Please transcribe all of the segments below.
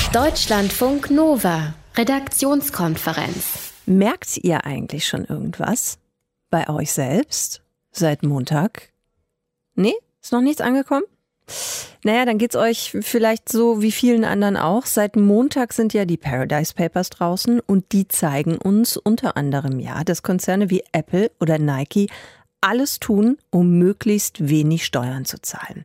Deutschlandfunk Nova, Redaktionskonferenz. Merkt ihr eigentlich schon irgendwas bei euch selbst seit Montag? Nee? Ist noch nichts angekommen? Naja, dann geht's euch vielleicht so wie vielen anderen auch. Seit Montag sind ja die Paradise Papers draußen und die zeigen uns unter anderem ja, dass Konzerne wie Apple oder Nike alles tun, um möglichst wenig Steuern zu zahlen.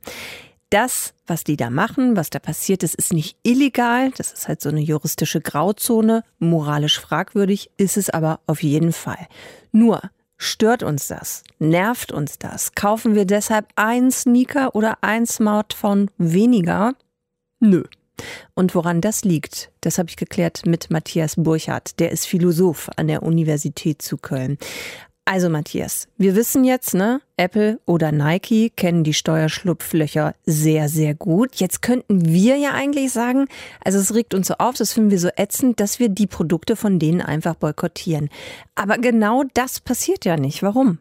Das, was die da machen, was da passiert ist, ist nicht illegal. Das ist halt so eine juristische Grauzone. Moralisch fragwürdig ist es aber auf jeden Fall. Nur, stört uns das? Nervt uns das? Kaufen wir deshalb ein Sneaker oder ein Smartphone weniger? Nö. Und woran das liegt, das habe ich geklärt mit Matthias Burchardt. Der ist Philosoph an der Universität zu Köln. Also Matthias, wir wissen jetzt, Apple oder Nike kennen die Steuerschlupflöcher sehr, sehr gut. Jetzt könnten wir ja eigentlich sagen, also es regt uns so auf, das finden wir so ätzend, dass wir die Produkte von denen einfach boykottieren. Aber genau das passiert ja nicht. Warum?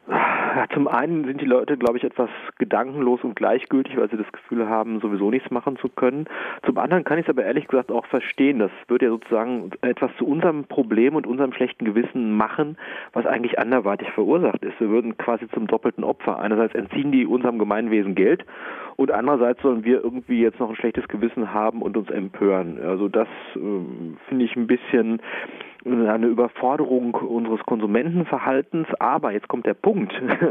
Ja, zum einen sind die Leute, glaube ich, etwas gedankenlos und gleichgültig, weil sie das Gefühl haben, sowieso nichts machen zu können. Zum anderen kann ich es aber ehrlich gesagt auch verstehen. Das würde ja sozusagen etwas zu unserem Problem und unserem schlechten Gewissen machen, was eigentlich anderweitig verursacht ist. Wir würden quasi zum doppelten Opfer. Einerseits entziehen die unserem Gemeinwesen Geld und andererseits sollen wir irgendwie jetzt noch ein schlechtes Gewissen haben und uns empören. Also das finde ich ein bisschen eine Überforderung unseres Konsumentenverhaltens, aber jetzt kommt der Punkt.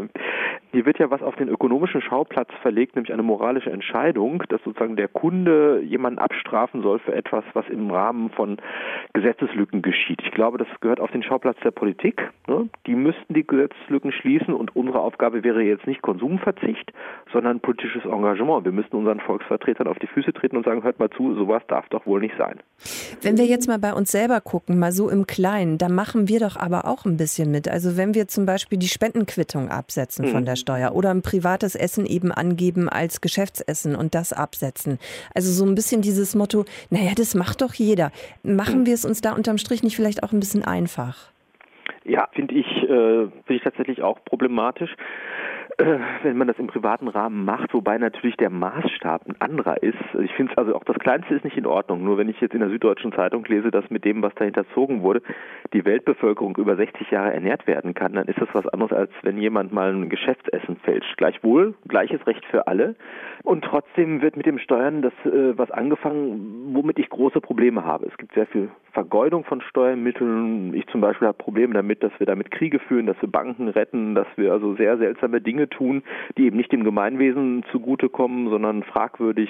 Hier wird ja was auf den ökonomischen Schauplatz verlegt, nämlich eine moralische Entscheidung, dass sozusagen der Kunde jemanden abstrafen soll für etwas, was im Rahmen von Gesetzeslücken geschieht. Ich glaube, das gehört auf den Schauplatz der Politik. Die müssten die Gesetzeslücken schließen und unsere Aufgabe wäre jetzt nicht Konsumverzicht, sondern politisches Engagement. Wir müssten unseren Volksvertretern auf die Füße treten und sagen, hört mal zu, sowas darf doch wohl nicht sein. Wenn wir jetzt mal bei uns selber gucken, mal so im Kleinen, da machen wir doch aber auch ein bisschen mit. Also wenn wir zum Beispiel die Spendenquittung absetzen von der Steuer oder ein privates Essen eben angeben als Geschäftsessen und das absetzen. Also so ein bisschen dieses Motto, naja, das macht doch jeder. Machen wir es uns da unterm Strich nicht vielleicht auch ein bisschen einfach? Ja, finde ich tatsächlich auch problematisch, wenn man das im privaten Rahmen macht, wobei natürlich der Maßstab ein anderer ist. Ich finde es also auch, das Kleinste ist nicht in Ordnung. Nur wenn ich jetzt in der Süddeutschen Zeitung lese, dass mit dem, was da hinterzogen wurde, die Weltbevölkerung über 60 Jahre ernährt werden kann, dann ist das was anderes, als wenn jemand mal ein Geschäftsessen fälscht. Gleichwohl, gleiches Recht für alle. Und trotzdem wird mit dem Steuern das was angefangen, womit ich große Probleme habe. Es gibt sehr viel Vergeudung von Steuermitteln. Ich zum Beispiel habe Probleme damit, dass wir damit Kriege führen, dass wir Banken retten, dass wir also sehr seltsame Dinge tun, die eben nicht dem Gemeinwesen zugutekommen, sondern fragwürdig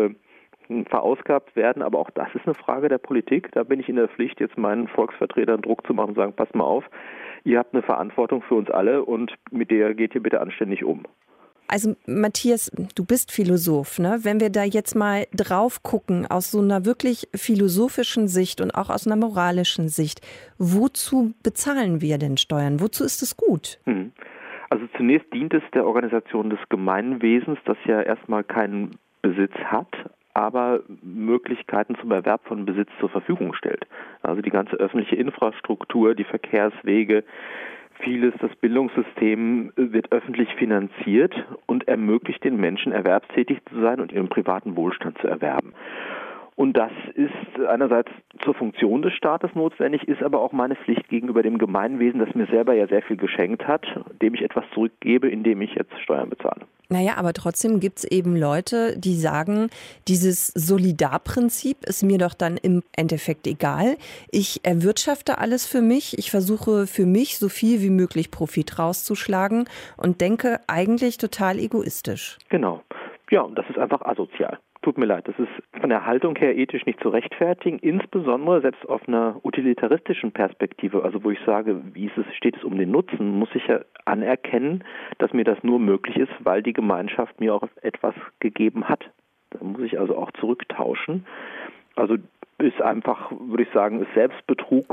verausgabt werden. Aber auch das ist eine Frage der Politik. Da bin ich in der Pflicht, jetzt meinen Volksvertretern Druck zu machen und sagen, passt mal auf, ihr habt eine Verantwortung für uns alle und mit der geht ihr bitte anständig um. Also Matthias, du bist Philosoph, ne? Wenn wir da jetzt mal drauf gucken, aus so einer wirklich philosophischen Sicht und auch aus einer moralischen Sicht, wozu bezahlen wir denn Steuern? Wozu ist es gut? Also zunächst dient es der Organisation des Gemeinwesens, das ja erstmal keinen Besitz hat, aber Möglichkeiten zum Erwerb von Besitz zur Verfügung stellt. Also die ganze öffentliche Infrastruktur, die Verkehrswege, vieles, das Bildungssystem wird öffentlich finanziert und ermöglicht den Menschen, erwerbstätig zu sein und ihren privaten Wohlstand zu erwerben. Und das ist einerseits zur Funktion des Staates notwendig, ist aber auch meine Pflicht gegenüber dem Gemeinwesen, das mir selber ja sehr viel geschenkt hat, dem ich etwas zurückgebe, indem ich jetzt Steuern bezahle. Naja, aber trotzdem gibt es eben Leute, die sagen, dieses Solidarprinzip ist mir doch dann im Endeffekt egal. Ich erwirtschafte alles für mich, ich versuche für mich so viel wie möglich Profit rauszuschlagen und denke eigentlich total egoistisch. Genau. Ja, und das ist einfach asozial. Tut mir leid, das ist von der Haltung her ethisch nicht zu rechtfertigen, insbesondere selbst auf einer utilitaristischen Perspektive, also wo ich sage, steht es um den Nutzen, muss ich ja anerkennen, dass mir das nur möglich ist, weil die Gemeinschaft mir auch etwas gegeben hat. Da muss ich also auch zurücktauschen. Also ist einfach, würde ich sagen, ist Selbstbetrug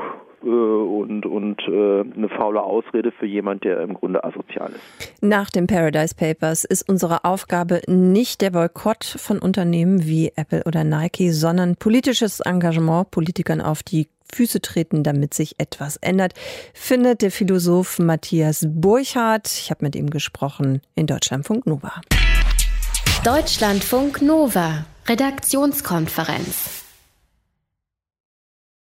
und eine faule Ausrede für jemand, der im Grunde asozial ist. Nach den Paradise Papers ist unsere Aufgabe nicht der Boykott von Unternehmen wie Apple oder Nike, sondern politisches Engagement, Politikern auf die Füße treten, damit sich etwas ändert, findet der Philosoph Matthias Burchardt. Ich habe mit ihm gesprochen in Deutschlandfunk Nova. Deutschlandfunk Nova, Redaktionskonferenz.